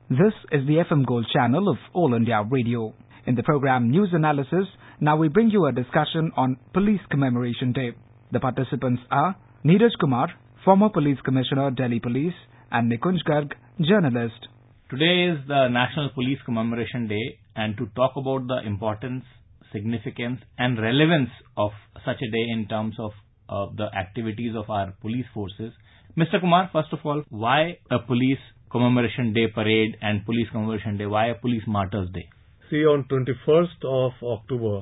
This is the FM Gold channel of All India Radio. In the program News Analysis, now we bring you a discussion on Police Commemoration Day. The participants are Neeraj Kumar, former Police Commissioner, Delhi Police, and Nikunj Garg, journalist. Today is the National Police Commemoration Day, and to talk about the importance, significance and relevance of such a day in terms of the activities of our police forces. Mr. Kumar, first of all, why a Police Commemoration Day parade and Police Commemoration Day? Why a Police Martyrs Day? See, on 21st of October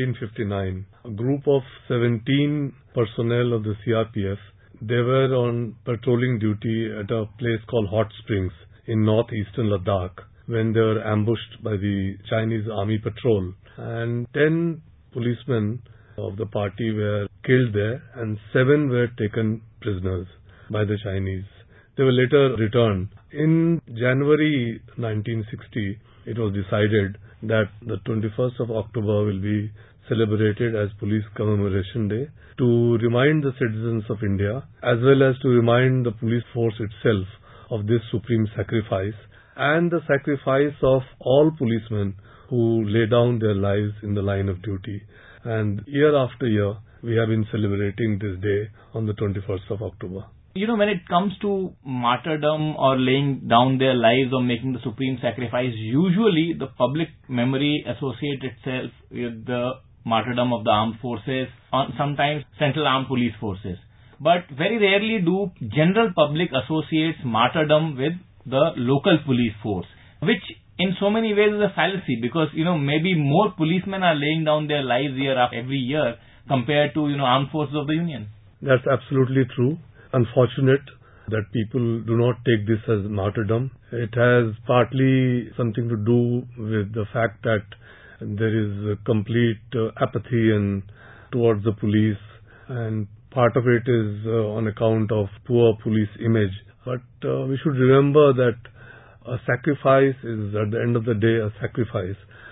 1959, a group of 17 personnel of the CRPF, they were on patrolling duty at a place called Hot Springs in northeastern Ladakh when they were ambushed by the Chinese army patrol. And 10 policemen of the party were killed there and 7 were taken prisoners by the Chinese. They were later returned. In January 1960, it was decided that the 21st of October will be celebrated as Police Commemoration Day to remind the citizens of India as well as to remind the police force itself of this supreme sacrifice and the sacrifice of all policemen who lay down their lives in the line of duty. And year after year, we have been celebrating this day on the 21st of October. When it comes to martyrdom or laying down their lives or making the supreme sacrifice, usually the public memory associates itself with the martyrdom of the armed forces, or sometimes Central Armed Police Forces. But very rarely do general public associates martyrdom with the local police force, which in so many ways is a fallacy because, maybe more policemen are laying down their lives every year compared to, armed forces of the Union. That's absolutely true. Unfortunate that people do not take this as martyrdom. It has partly something to do with the fact that there is a complete apathy towards the police, and part of it is on account of poor police image. But we should remember that a sacrifice is at the end of the day a sacrifice,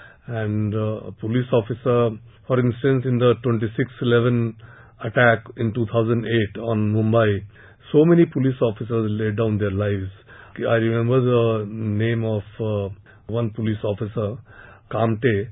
and a police officer, for instance, in the 26/11 attack in 2008 on Mumbai, so many police officers laid down their lives. I remember the name of one police officer, Kamte.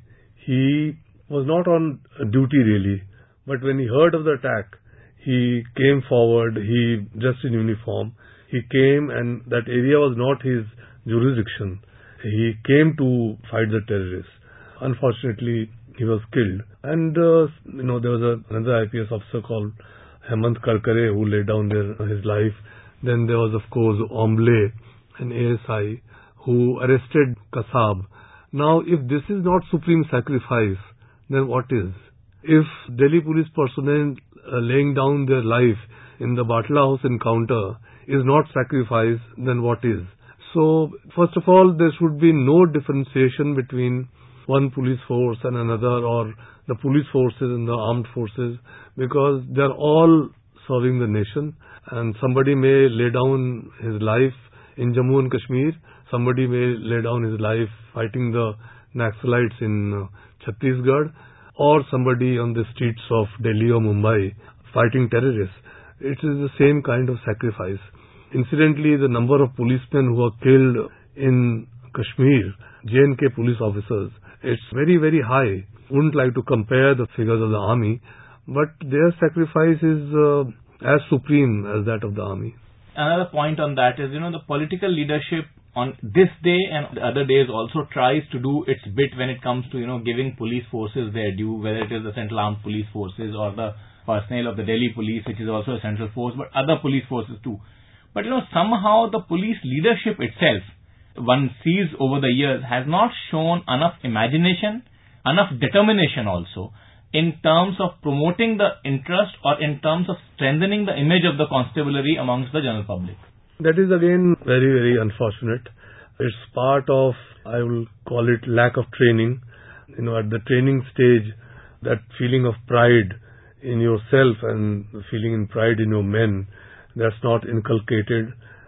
He was not on duty really, but when he heard of the attack, he came forward, he dressed in uniform, he came, and that area was not his jurisdiction. He came to fight the terrorists. Unfortunately, he was killed. And, there was another IPS officer called Hemant Karkare who laid down his life. Then there was, of course, Omble, an ASI, who arrested Kasab. Now, if this is not supreme sacrifice, then what is? If Delhi police personnel laying down their life in the Batla House encounter is not sacrifice, then what is? So, first of all, there should be no differentiation between one police force and another, or the police forces and the armed forces, because they are all serving the nation, and somebody may lay down his life in Jammu and Kashmir, somebody may lay down his life fighting the Naxalites in Chhattisgarh, or somebody on the streets of Delhi or Mumbai fighting terrorists. It is the same kind of sacrifice. Incidentally, the number of policemen who are killed in Kashmir, J&K police officers, it's very, very high. Wouldn't like to compare the figures of the army, but their sacrifice is as supreme as that of the army. Another point on that is, the political leadership on this day and other days also tries to do its bit when it comes to, giving police forces their due, whether it is the Central Armed Police Forces or the personnel of the Delhi Police, which is also a central force, but other police forces too. But, somehow the police leadership itself, one sees over the years, has not shown enough imagination, enough determination also, in terms of promoting the interest or in terms of strengthening the image of the constabulary amongst the general public. That is again very, very unfortunate. It's part of, I will call it, lack of training. At the training stage, that feeling of pride in yourself and feeling in pride in your men, that's not inculcated,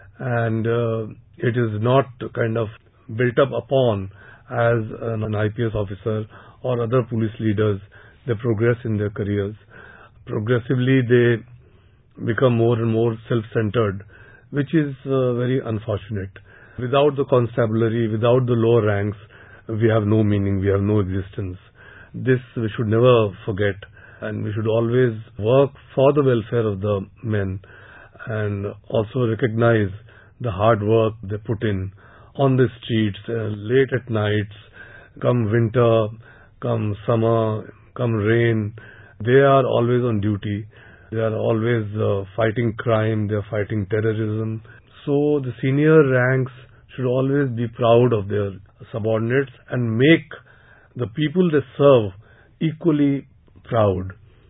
and it is not kind of built up upon as an IPS officer or other police leaders. They progress in their careers. Progressively, they become more and more self-centered, which is very unfortunate. Without the constabulary, without the lower ranks, we have no meaning, we have no existence. This we should never forget, and we should always work for the welfare of the men and also recognize the hard work they put in on the streets, late at nights, come winter, come summer, come rain. They are always on duty. They are always fighting crime, they are fighting terrorism. So the senior ranks should always be proud of their subordinates and make the people they serve equally proud.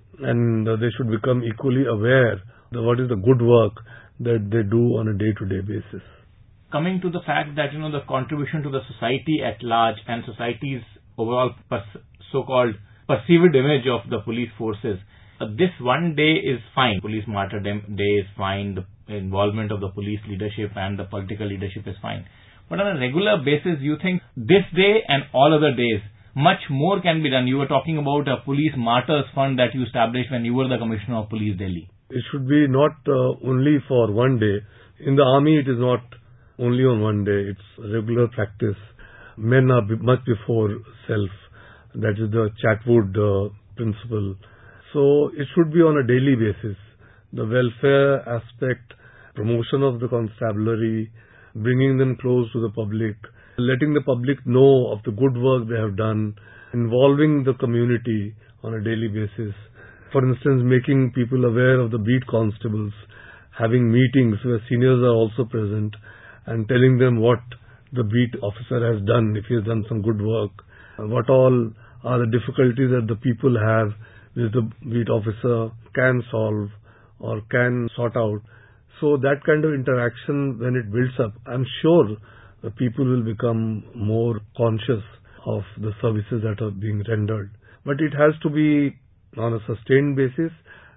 And they should become equally aware of what is the good work that they do on a day-to-day basis. Coming to the fact that, the contribution to the society at large and society's overall so-called perceived image of the police forces, this one day is fine. Police martyrdom day is fine. The involvement of the police leadership and the political leadership is fine. But on a regular basis, you think this day and all other days, much more can be done. You were talking about a police martyrs fund that you established when you were the Commissioner of Police Delhi. It should be not only for one day. In the army, it is not only on one day. It's regular practice. Men are much before self. That is the Chatwood principle. So it should be on a daily basis. The welfare aspect, promotion of the constabulary, bringing them close to the public, letting the public know of the good work they have done, involving the community on a daily basis. For instance, making people aware of the beat constables, having meetings where seniors are also present and telling them what the beat officer has done, if he has done some good work, what all are the difficulties that the people have which the beat officer can solve or can sort out. So that kind of interaction, when it builds up, I'm sure the people will become more conscious of the services that are being rendered. But it has to be on a sustained basis,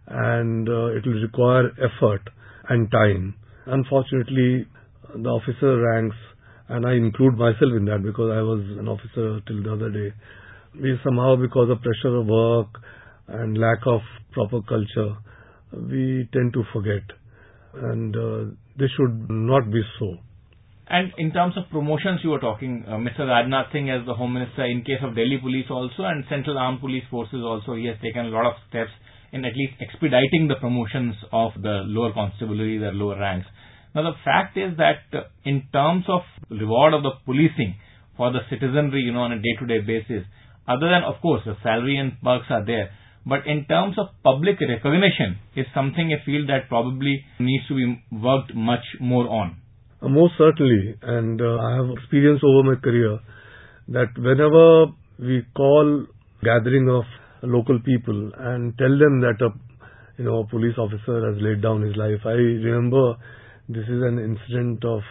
and it will require effort and time. Unfortunately, the officer ranks, and I include myself in that because I was an officer till the other day, we somehow, because of pressure of work and lack of proper culture, we tend to forget. And this should not be so. And in terms of promotions, you were talking, Mr. Rajnath Singh as the Home Minister, in case of Delhi Police also and Central Armed Police Forces also, he has taken a lot of steps in at least expediting the promotions of the lower constabulary, the lower ranks. Now the fact is that in terms of reward of the policing for the citizenry, on a day-to-day basis, other than, of course, the salary and perks are there, but in terms of public recognition is something I feel that probably needs to be worked much more on. Most certainly, and I have experienced over my career that whenever we call gathering of local people and tell them that a police officer has laid down his life. I remember this is an incident of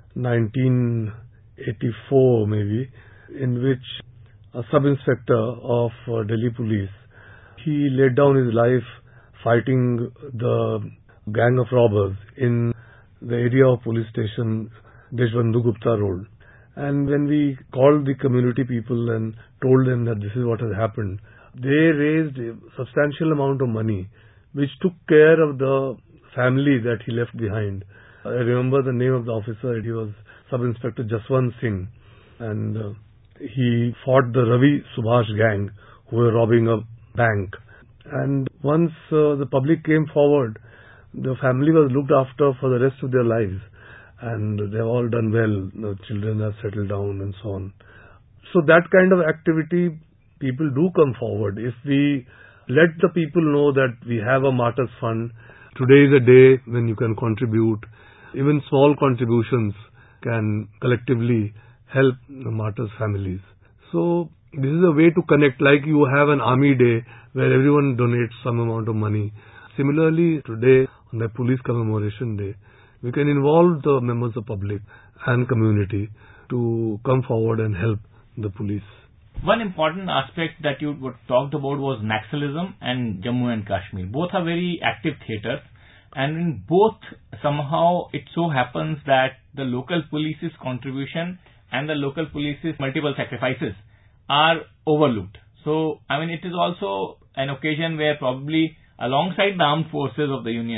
1984 maybe, in which a sub-inspector of Delhi Police, he laid down his life fighting the gang of robbers in the area of police station Deshbandhu Gupta Road. And when we called the community people and told them that this is what has happened, they raised a substantial amount of money which took care of the family that he left behind. I remember the name of the officer. He was Sub-Inspector Jaswant Singh, and he fought the Ravi Subhash gang who were robbing a bank. And once the public came forward, the family was looked after for the rest of their lives, and they have all done well. The children have settled down and so on. So that kind of activity, people do come forward. If we let the people know that we have a Martyrs Fund, today is a day when you can contribute. Even small contributions can collectively help the martyrs' families. So this is a way to connect, like you have an army day where everyone donates some amount of money. Similarly, today on the Police Commemoration Day, we can involve the members of the public and community to come forward and help the police. One important aspect that you talked about was Naxalism and Jammu and Kashmir. Both are very active theatres, and in both somehow it so happens that the local police's contribution and the local police's multiple sacrifices are overlooked. So, it is also an occasion where probably alongside the armed forces of the Union,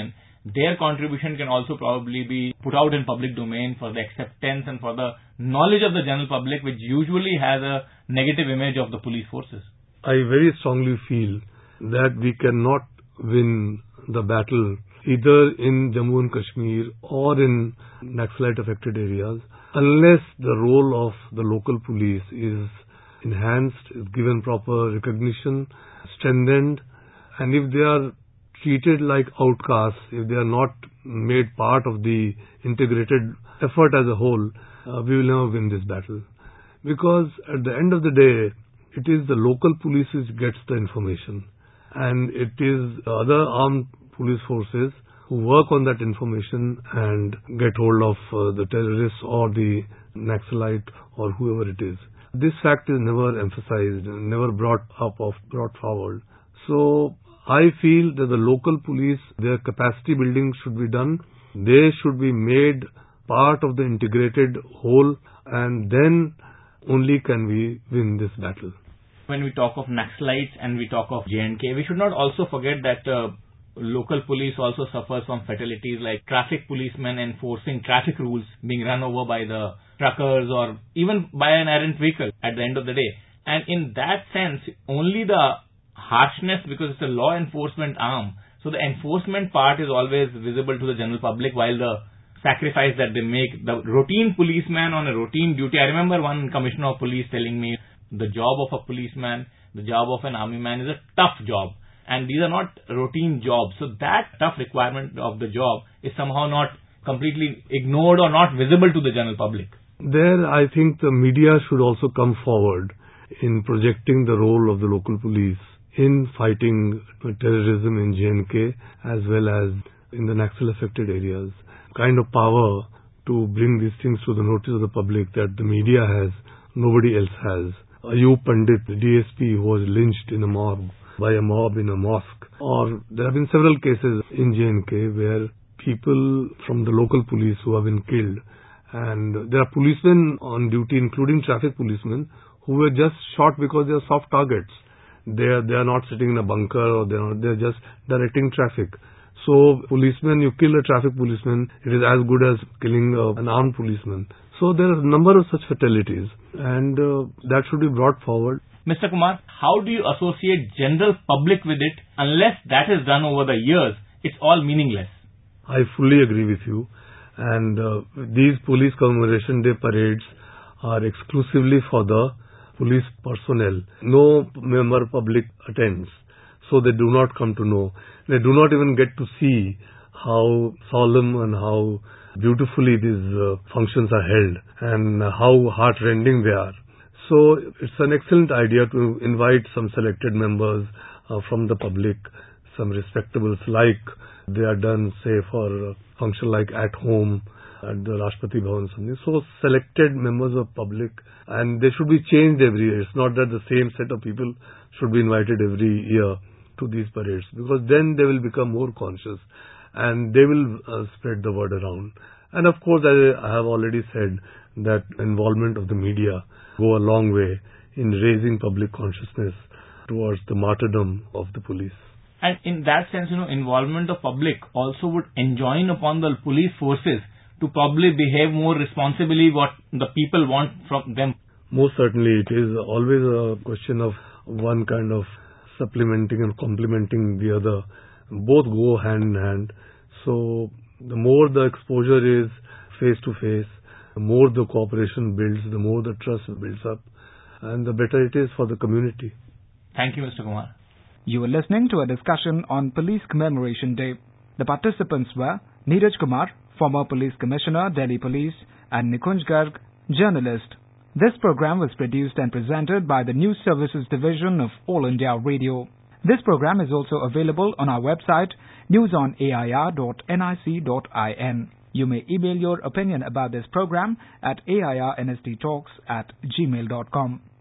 their contribution can also probably be put out in public domain for the acceptance and for the knowledge of the general public, which usually has a negative image of the police forces. I very strongly feel that we cannot win the battle either in Jammu and Kashmir or in Naxalite affected areas unless the role of the local police is enhanced, is given proper recognition, strengthened, and if they are treated like outcasts, if they are not made part of the integrated effort as a whole, we will never win this battle. Because at the end of the day, it is the local police which gets the information, and it is other armed police forces who work on that information and get hold of the terrorists or the Naxalite or whoever it is. This fact is never emphasized, never brought forward. So I feel that the local police, their capacity building should be done. They should be made part of the integrated whole, and then only can we win this battle. When we talk of Naxalites and we talk of J&K, we should not also forget that local police also suffers from fatalities like traffic policemen enforcing traffic rules being run over by the truckers or even by an errant vehicle at the end of the day. And in that sense, only the harshness, because it's a law enforcement arm, so the enforcement part is always visible to the general public, while the sacrifice that they make, the routine policeman on a routine duty. I remember one commissioner of police telling me the job of a policeman, the job of an army man is a tough job, and these are not routine jobs. So that tough requirement of the job is somehow not completely ignored or not visible to the general public. There, I think the media should also come forward in projecting the role of the local police in fighting terrorism in J&K as well as in the Naxal affected areas. Kind of power to bring these things to the notice of the public that the media has, nobody else has. Ayub Pandit, the DSP who was lynched in a mob, by a mob in a mosque. Or there have been several cases in J&K where people from the local police who have been killed, and there are policemen on duty, including traffic policemen, who were just shot because they are soft targets. They are not sitting in a bunker, or they're just directing traffic. So policemen, you kill a traffic policeman, it is as good as killing an armed policeman. So there are a number of such fatalities, and that should be brought forward. Mr. Kumar, how do you associate general public with it? Unless that is done over the years, it's all meaningless. I fully agree with you. And these police commemoration day parades are exclusively for the police personnel. No member public attends, so they do not come to know. They do not even get to see how solemn and how beautifully these functions are held and how heart-rending they are. So it's an excellent idea to invite some selected members from the public, some respectables, like they are done, say, for a function like at home, at the Rashtrapati Bhavan, something. So selected members of public, and they should be changed every year. It's not that the same set of people should be invited every year to these parades, because then they will become more conscious and they will spread the word around. And of course, I have already said that involvement of the media go a long way in raising public consciousness towards the martyrdom of the police. And in that sense, involvement of public also would enjoin upon the police forces to probably behave more responsibly what the people want from them. Most certainly, it is always a question of one kind of supplementing and complementing the other. Both go hand in hand. So the more the exposure is face to face, the more the cooperation builds, the more the trust builds up, and the better it is for the community. Thank you, Mr. Kumar. You were listening to a discussion on Police Commemoration Day. The participants were Neeraj Kumar, former Police Commissioner, Delhi Police, and Nikunj Garg, journalist. This program was produced and presented by the News Services Division of All India Radio. This program is also available on our website, newsonair.nic.in. You may email your opinion about this program at airnsttalks@gmail.com.